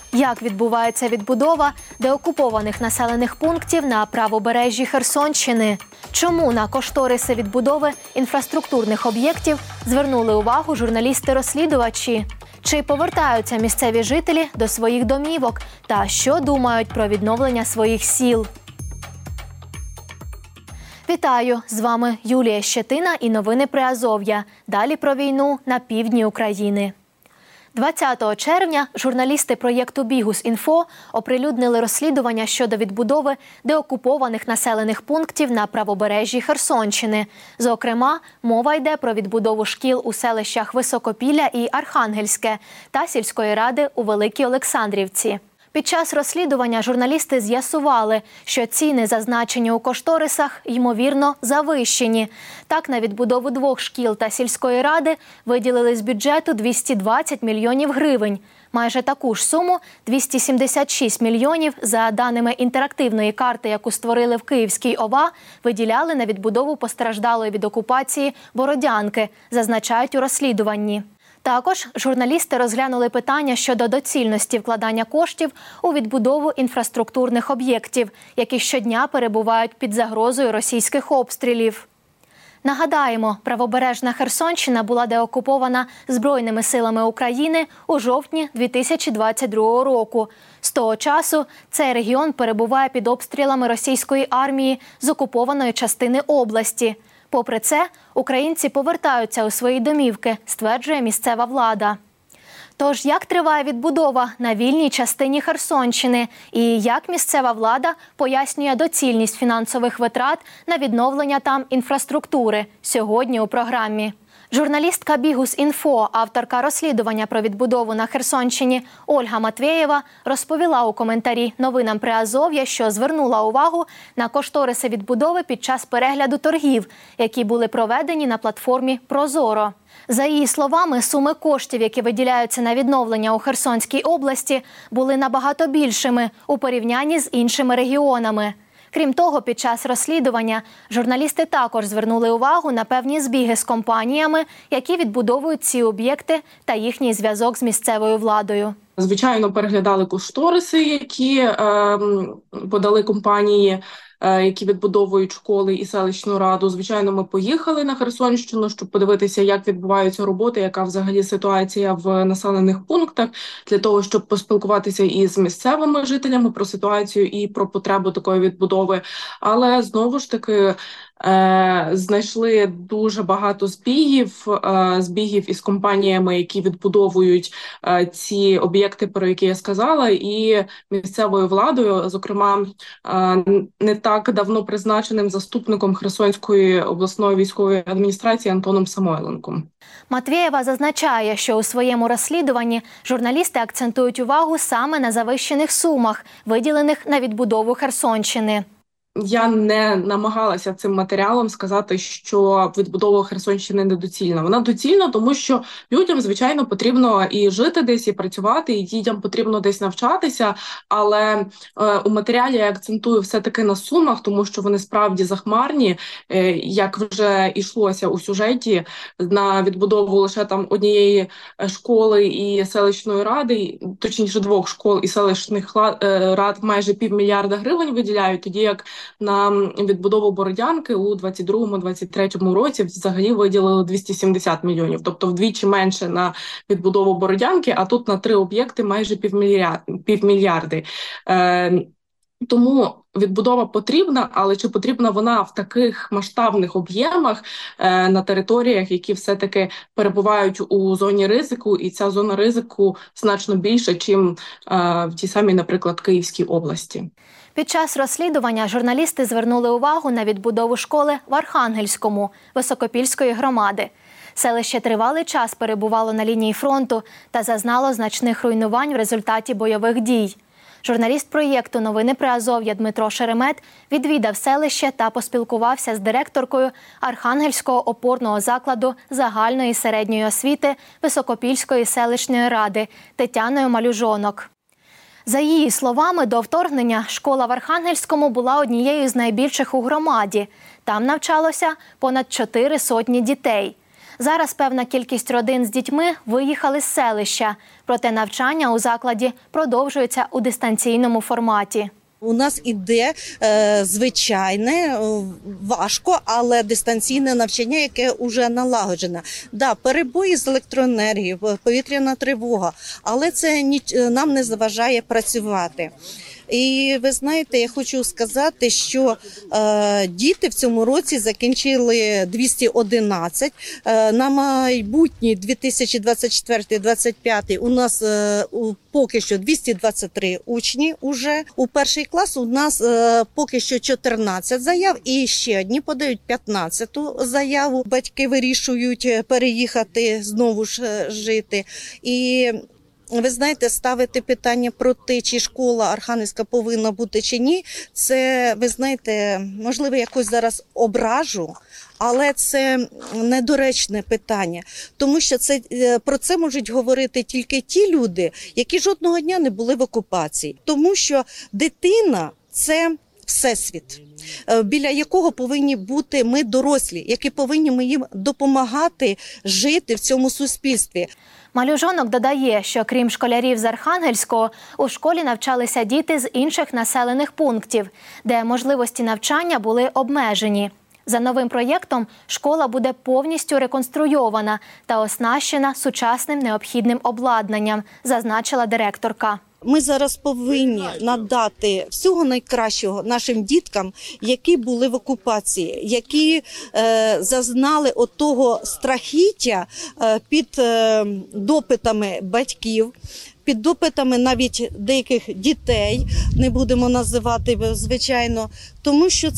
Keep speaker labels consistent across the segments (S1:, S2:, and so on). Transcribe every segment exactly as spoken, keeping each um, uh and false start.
S1: Як відбувається відбудова деокупованих населених пунктів на правобережжі Херсонщини? Чому на кошториси відбудови інфраструктурних об'єктів звернули увагу журналісти-розслідувачі? Чи повертаються місцеві жителі до своїх домівок? Та що думають про відновлення своїх сіл? Вітаю! З вами Юлія Щетина і новини Приазов'я. Далі про війну на півдні України. двадцятого червня журналісти проєкту «Бігус.Інфо» оприлюднили розслідування щодо відбудови деокупованих населених пунктів на правобережжі Херсонщини. Зокрема, мова йде про відбудову шкіл у селищах Високопілля і Архангельське та сільської ради у Великій Олександрівці. Під час розслідування журналісти з'ясували, що ціни, зазначені у кошторисах, ймовірно, завищені. Так, на відбудову двох шкіл та сільської ради виділили з бюджету двісті двадцять мільйонів гривень. Майже таку ж суму – двісті сімдесят шість мільйонів, за даними інтерактивної карти, яку створили в Київській ОВА, виділяли на відбудову постраждалої від окупації Бородянки, зазначають у розслідуванні. Також журналісти розглянули питання щодо доцільності вкладання коштів у відбудову інфраструктурних об'єктів, які щодня перебувають під загрозою російських обстрілів. Нагадаємо, правобережна Херсонщина була деокупована Збройними силами України у жовтні дві тисячі двадцять другого року. З того часу цей регіон перебуває під обстрілами російської армії з окупованої частини області. Попри це, українці повертаються у свої домівки, стверджує місцева влада. Тож, як триває відбудова на вільній частині Херсонщини і як місцева влада пояснює доцільність фінансових витрат на відновлення там інфраструктури сьогодні у програмі. Журналістка «Бігус.Інфо», авторка розслідування про відбудову на Херсонщині Ольга Матвєєва розповіла у коментарі новинам Приазов'я, що звернула увагу на кошториси відбудови під час перегляду торгів, які були проведені на платформі «Прозоро». За її словами, суми коштів, які виділяються на відновлення у Херсонській області, були набагато більшими у порівнянні з іншими регіонами. Крім того, під час розслідування журналісти також звернули увагу на певні збіги з компаніями, які відбудовують ці об'єкти, та їхній зв'язок з місцевою владою.
S2: Звичайно, переглядали кошториси, які е, подали компанії, е, які відбудовують школи і селищну раду. Звичайно, ми поїхали на Херсонщину, щоб подивитися, як відбуваються роботи, яка взагалі ситуація в населених пунктах, для того, щоб поспілкуватися із місцевими жителями про ситуацію і про потребу такої відбудови. Але, знову ж таки, Е, знайшли дуже багато збігів, е, збігів із компаніями, які відбудовують е, ці об'єкти, про які я сказала, і місцевою владою, зокрема, е, не так давно призначеним заступником Херсонської обласної військової адміністрації Антоном Самойленком.
S1: Матвєєва зазначає, що у своєму розслідуванні журналісти акцентують увагу саме на завищених сумах, виділених на відбудову Херсонщини.
S2: Я не намагалася цим матеріалом сказати, що відбудова Херсонщини недоцільна. Вона доцільна, тому що людям, звичайно, потрібно і жити десь, і працювати, і дітям потрібно десь навчатися, але е, у матеріалі я акцентую все-таки на сумах, тому що вони справді захмарні, е, як вже йшлося у сюжеті, на відбудову лише там однієї школи і селищної ради, точніше двох школ і селищних рад майже півмільярда гривень виділяють, тоді як на відбудову Бородянки у двадцять другому - двадцять третьому році взагалі виділили двісті сімдесят мільйонів, тобто вдвічі менше на відбудову Бородянки, а тут на три об'єкти майже півмільярди. півмільярди. Е, тому відбудова потрібна, але чи потрібна вона в таких масштабних об'ємах е, на територіях, які все-таки перебувають у зоні ризику, і ця зона ризику значно більша, ніж е, в тій самій, наприклад, Київській області.
S1: Під час розслідування журналісти звернули увагу на відбудову школи в Архангельському, Високопільської громади. Селище тривалий час перебувало на лінії фронту та зазнало значних руйнувань в результаті бойових дій. Журналіст проєкту «Новини Приазов'я» Дмитро Шеремет відвідав селище та поспілкувався з директоркою Архангельського опорного закладу загальної середньої освіти Високопільської селищної ради Тетяною Малюжонок. За її словами, до вторгнення школа в Архангельському була однією з найбільших у громаді. Там навчалося понад чотири сотні дітей. Зараз певна кількість родин з дітьми виїхали з селища, проте навчання у закладі продовжується у дистанційному форматі.
S3: У нас іде е, звичайне, е, важко, але дистанційне навчання, яке вже налагоджене. Да, перебої з електроенергією, повітряна тривога, але це ні, нам не заважає працювати. І ви знаєте, я хочу сказати, що е, діти в цьому році закінчили двісті одинадцять. Е, на майбутній дві тисячі двадцять четвертий - двадцять п'ятий у нас е, у, поки що двісті двадцять три учні уже. У перший клас у нас е, поки що чотирнадцять заяв і ще одні подають п'ятнадцяту заяву. Батьки вирішують переїхати, знову ж жити. І ви знаєте, ставити питання про те, чи школа Архангельська повинна бути чи ні, це, ви знаєте, можливо, якось зараз ображу, але це недоречне питання, тому що це, про це можуть говорити тільки ті люди, які жодного дня не були в окупації. Тому що дитина – це всесвіт, біля якого повинні бути ми дорослі, які повинні ми їм допомагати жити в цьому суспільстві.
S1: Малюжонок додає, що крім школярів з Архангельського, у школі навчалися діти з інших населених пунктів, де можливості навчання були обмежені. За новим проєктом школа буде повністю реконструйована та оснащена сучасним необхідним обладнанням, зазначила директорка.
S3: Ми зараз повинні надати всього найкращого нашим діткам, які були в окупації, які е, зазнали отого страхіття е, під е, допитами батьків, під допитами навіть деяких дітей, не будемо називати, звичайно, тому що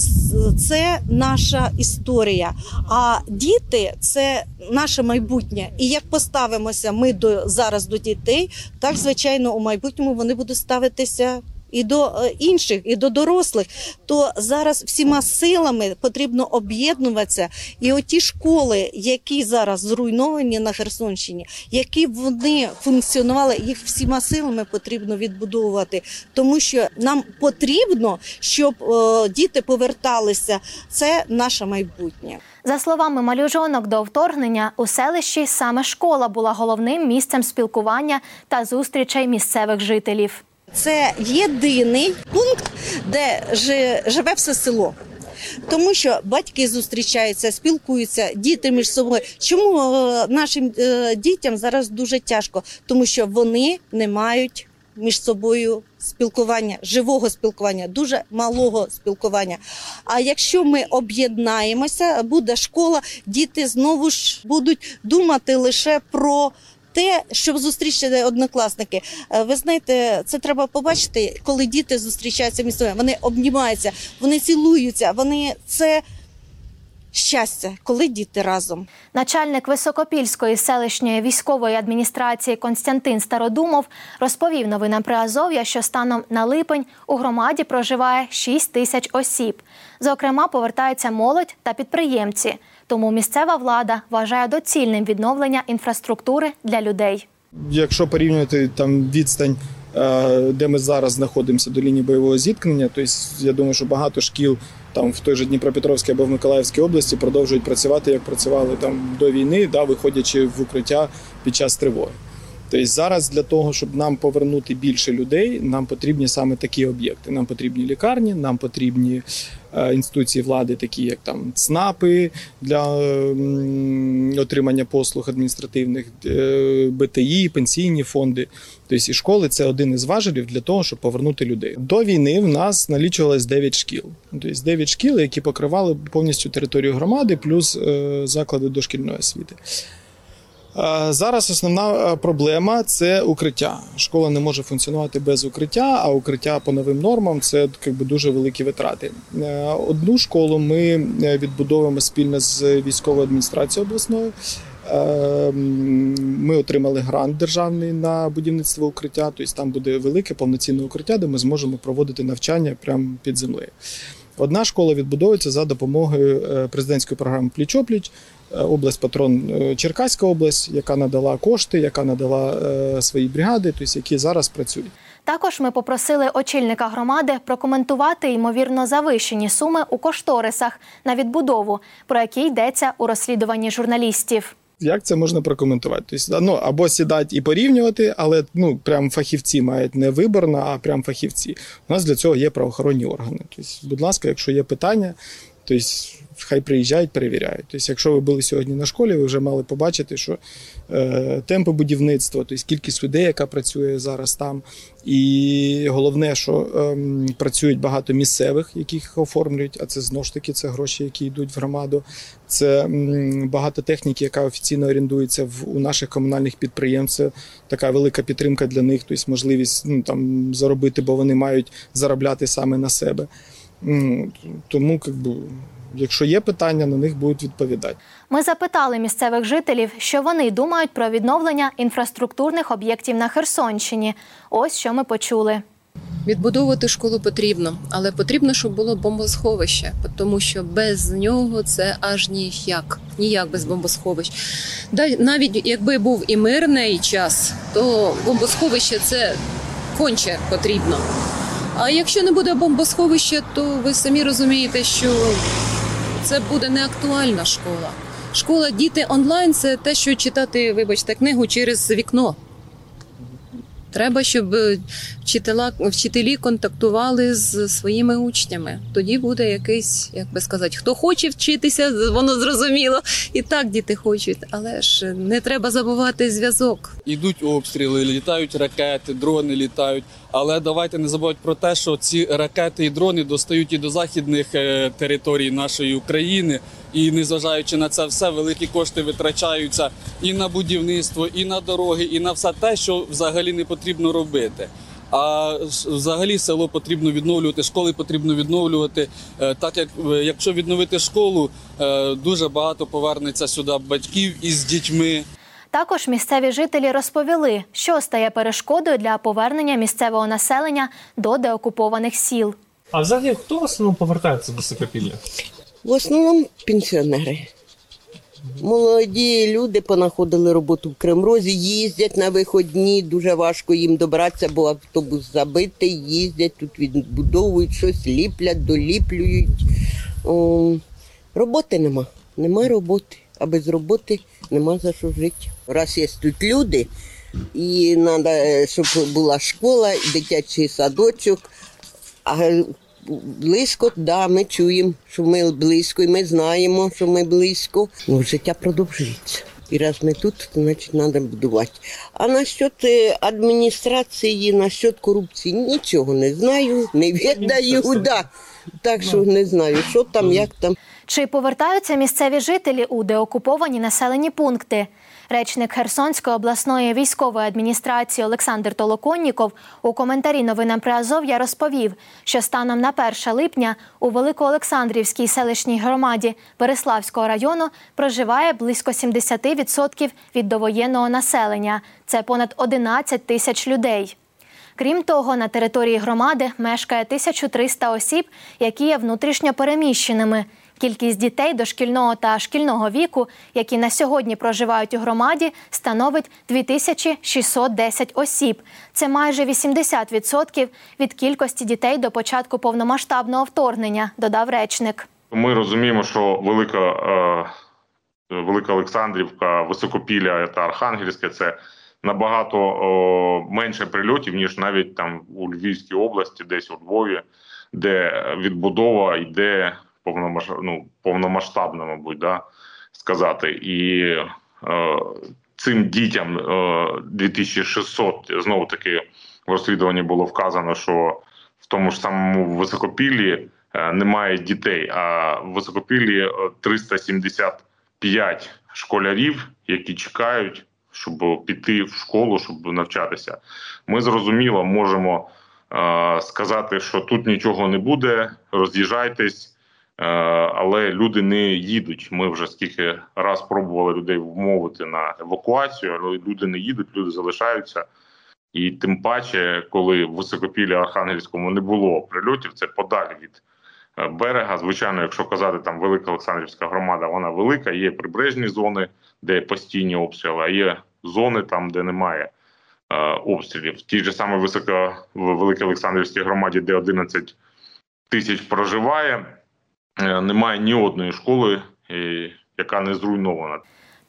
S3: це наша історія. А діти – це наше майбутнє. І як поставимося ми до, зараз до дітей, так, звичайно, у майбутньому вони будуть ставитися і до інших, і до дорослих. То зараз всіма силами потрібно об'єднуватися. І оті школи, які зараз зруйновані на Херсонщині, які вони функціонували, їх всіма силами потрібно відбудовувати. Тому що нам потрібно, щоб о, діти поверталися. Це наше майбутнє.
S1: За словами Малюжонок, до вторгнення у селищі саме школа була головним місцем спілкування та зустрічей місцевих жителів.
S3: Це єдиний пункт, де живе все село. Тому що батьки зустрічаються, спілкуються, діти між собою. Чому нашим дітям зараз дуже тяжко? Тому що вони не мають між собою спілкування, живого спілкування, дуже малого спілкування. А якщо ми об'єднаємося, буде школа, діти знову ж будуть думати лише про те, щоб зустрічати однокласники. Ви знаєте, це треба побачити, коли діти зустрічаються між собою. Вони обнімаються, вони цілуються, вони це щастя, коли діти разом.
S1: Начальник Високопільської селищної військової адміністрації Костянтин Стародумов розповів новинам Приазов'я, що станом на липень у громаді проживає шість тисяч осіб. Зокрема, повертаються молодь та підприємці. Тому місцева влада вважає доцільним відновлення інфраструктури для людей.
S4: Якщо порівнювати там відстань, де ми зараз знаходимося до лінії бойового зіткнення, то я думаю, що багато шкіл там в той же Дніпропетровській або в Миколаївській області продовжують працювати, як працювали там до війни, да, виходячи в укриття під час тривоги. Тобто зараз для того, щоб нам повернути більше людей, нам потрібні саме такі об'єкти. Нам потрібні лікарні, нам потрібні е, інституції влади, такі як там ЦНАПи для е, отримання послуг адміністративних, е, БТІ, пенсійні фонди. Тобто і школи – це один із важелів для того, щоб повернути людей. До війни в нас налічувалось дев'ять шкіл. Тобто дев'ять шкіл, які покривали повністю територію громади, плюс е, заклади дошкільної освіти. Зараз основна проблема – це укриття. Школа не може функціонувати без укриття, а укриття по новим нормам – це якби дуже великі витрати. Одну школу ми відбудовуємо спільно з військовою адміністрацією обласною. Ми отримали грант державний на будівництво укриття, тобто там буде велике повноцінне укриття, де ми зможемо проводити навчання прямо під землею. Одна школа відбудовується за допомогою президентської програми «Пліч-о-пліч», область-патрон Черкаська область, яка надала кошти, яка надала е, свої бригади, тобто, які зараз працюють.
S1: Також ми попросили очільника громади прокоментувати ймовірно завищені суми у кошторисах на відбудову, про які йдеться у розслідуванні журналістів.
S4: як це можна прокоментувати? Тобто, ну, або сідати і порівнювати, але ну, прям фахівці мають не виборно, а прям фахівці. У нас для цього є правоохоронні органи. Тобто, будь ласка, якщо є питання, тобто, хай приїжджають, перевіряють. Тобто, якщо ви були сьогодні на школі, ви вже мали побачити, що е, темпи будівництва, тобто кількість людей, яка працює зараз там. І головне, що е, працюють багато місцевих, яких оформлюють, а це знову ж таки це гроші, які йдуть в громаду. Це м, багато техніки, яка офіційно орендується в, у наших комунальних підприємств. Це така велика підтримка для них, тобто можливість ну, там, заробити, бо вони мають заробляти саме на себе. М, тому, як би, якщо є питання, на них будуть відповідати.
S1: Ми запитали місцевих жителів, що вони думають про відновлення інфраструктурних об'єктів на Херсонщині. Ось що ми почули.
S5: Відбудовувати школу потрібно, але потрібно, щоб було бомбосховище, тому що без нього це аж ніяк, ніяк без бомбосховищ. Навіть якби був і мирний час, то бомбосховище це конче потрібно. А якщо не буде бомбосховища, то ви самі розумієте, що це буде не актуальна школа. Школа «Діти онлайн» – це те, що читати, вибачте, книгу через вікно. Треба, щоб вчителя, вчителі контактували з своїми учнями. Тоді буде якийсь, як би сказати, хто хоче вчитися, воно зрозуміло. І так діти хочуть, але ж не треба забувати зв'язок.
S6: Ідуть обстріли, літають ракети, дрони літають. Але давайте не забувати про те, що ці ракети і дрони достають і до західних територій нашої України. І незважаючи на це все, великі кошти витрачаються і на будівництво, і на дороги, і на все те, що взагалі не потрібно робити. А взагалі село потрібно відновлювати, школи потрібно відновлювати. Так як якщо відновити школу, дуже багато повернеться сюди батьків із дітьми.
S1: Також місцеві жителі розповіли, що стає перешкодою для повернення місцевого населення до деокупованих сіл.
S7: А взагалі хто в основному повертається до Високопілля?
S8: В основному пенсіонери. Молоді люди понаходили роботу в Кримрозі, їздять на виходні, дуже важко їм добратися, бо автобус забитий, їздять, тут відбудовують щось, ліплять, доліплюють. О, роботи нема, нема роботи, а без роботи нема за що жити. Раз є тут люди, і треба, щоб була школа, дитячий садочок, а близько, да, ми чуємо, що ми близько, і ми знаємо, що ми близько. Ну, життя продовжується. І раз ми тут, то, значить, треба будувати. А насчет адміністрації, насчет корупції, нічого не знаю, не віддаю, да. Так що не знаю, що там, як там.
S1: Чи повертаються місцеві жителі у деокуповані населені пункти? Речник Херсонської обласної військової адміністрації Олександр Толоконніков у коментарі новинам Приазов'я розповів, що станом на перше липня у Великоолександрівській селищній громаді Переславського району проживає близько сімдесят відсотків від довоєнного населення. Це понад одинадцять тисяч людей. Крім того, на території громади мешкає тисяча триста осіб, які є внутрішньо переміщеними. Кількість дітей дошкільного та шкільного віку, які на сьогодні проживають у громаді, становить дві тисячі шістсот десять осіб. Це майже вісімдесят відсотків від кількості дітей до початку повномасштабного вторгнення, додав речник.
S9: Ми розуміємо, що велика, е, Велика Олександрівка, Високопілля та Архангельське – це набагато о, менше прильотів, ніж навіть там у Львівській області, десь у Львові, де відбудова йде повномасштабно, ну, повномасштабно, мабуть, да, сказати. І е, цим дітям е, дві тисячі шістсот, знову-таки в розслідуванні було вказано, що в тому ж самому Високопіллі е, немає дітей, а в Високопіллі триста сімдесят п'ять школярів, які чекають, щоб піти в школу, щоб навчатися. Ми, зрозуміло, можемо е, сказати, що тут нічого не буде, роз'їжджайтесь, але люди не їдуть. Ми вже скільки раз пробували людей вмовити на евакуацію, але люди не їдуть, люди залишаються. І тим паче, коли в Високопіллі Архангельському не було прильотів, це подалі від берега. Звичайно, якщо казати, там Велика Олександрівська громада, вона велика, є прибережні зони, де постійні обстріли, а є зони там, де немає е, обстрілів. В тій же самій Високо, в Великій Олександрівській громаді, де одинадцять тисяч проживає, немає ні одної школи, яка не зруйнована.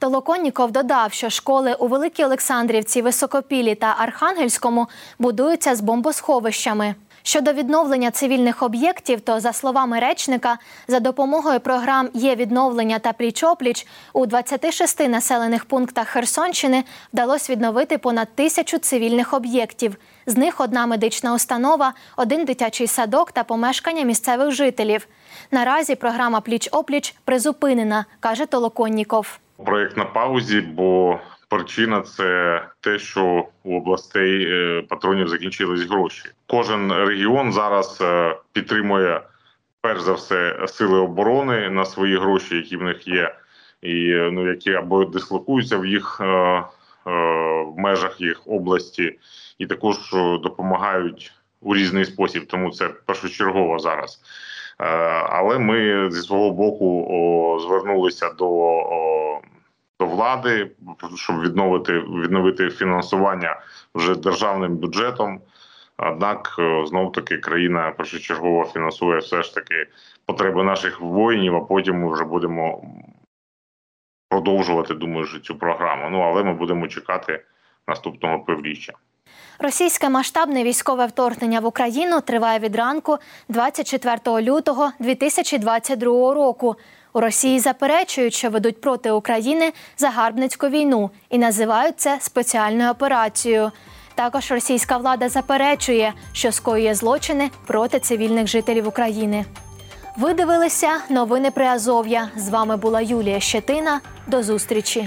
S1: Толоконніков додав, що школи у Великій Олександрівці, Високопіллі та Архангельському будуються з бомбосховищами. Щодо відновлення цивільних об'єктів, то, за словами речника, за допомогою програм «Є-відновлення» та «Пліч-опліч» у двадцяти шести населених пунктах Херсонщини вдалося відновити понад тисячу цивільних об'єктів. З них одна медична установа, один дитячий садок та помешкання місцевих жителів. Наразі програма «Пліч-опліч» призупинена, каже Толоконніков.
S9: Проєкт на паузі, бо причина – це те, що у областей патронів закінчились гроші. Кожен регіон зараз підтримує, перш за все, сили оборони на свої гроші, які в них є, і ну, які або дислокуються в їх е, е, в межах їх області, і також допомагають у різний спосіб, тому це першочергово зараз. Е, але ми зі свого боку о, звернулися до о, до влади, щоб відновити, відновити фінансування вже державним бюджетом. Однак, знов-таки, країна першочергово фінансує все ж таки потреби наших воїнів, а потім ми вже будемо продовжувати, думаю, цю програму. Ну, але ми будемо чекати наступного півріччя.
S1: Російське масштабне військове вторгнення в Україну триває від ранку двадцять четвертого лютого дві тисячі двадцять другого року. У Росії заперечують, що ведуть проти України загарбницьку війну і називають це спеціальною операцією. Також російська влада заперечує, що скоює злочини проти цивільних жителів України. Ви дивилися новини Приазов'я. З вами була Юлія Щетина. До зустрічі.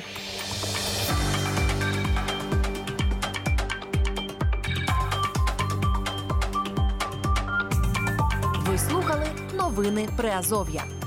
S10: Ви слухали новини Приазов'я.